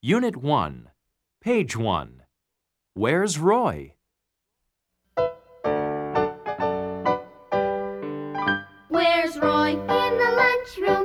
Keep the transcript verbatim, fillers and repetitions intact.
Unit one, Page one. Where's Roy? Where's Roy? In the lunchroom.